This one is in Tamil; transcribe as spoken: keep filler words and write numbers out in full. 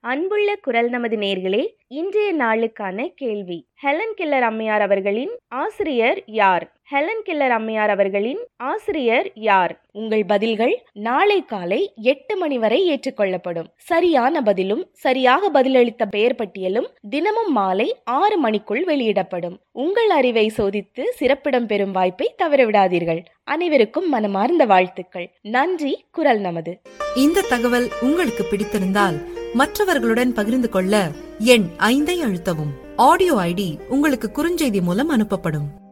அன்புள்ள குரல் நமது நேர்களே, இன்றைய நாளுக்கான கேள்வி: ஹெலன் கெல்லர் அம்மையார் அவர்களின் ஆசிரியர் யார்? ஹெலன் கெல்லர் அம்மையார் அவர்களின் ஆசிரியர் யார்? உங்கள் பதில்கள் நாளை காலை எட்டு மணி வரை ஏற்றுக்கொள்ளப்படும். சரியான பதிலும் சரியாக பதிலளித்த பெயர் பட்டியலும் தினமும் மாலை ஆறு மணிக்குள் வெளியிடப்படும். உங்கள் அறிவை சோதித்து சிறப்பிடம் பெறும் வாய்ப்பை தவறவிடாதீர்கள். அனைவருக்கும் மனமார்ந்த வாழ்த்துக்கள். நன்றி. குரல் நமது. இந்த தகவல் உங்களுக்கு பிடித்திருந்தால் மற்றவர்களுடன் பகிர்ந்து கொள்ள எண் ஐந்தை அழுத்தவும். ஆடியோ ஐடி உங்களுக்கு குறுஞ்செய்தி மூலம் அனுப்பப்படும்.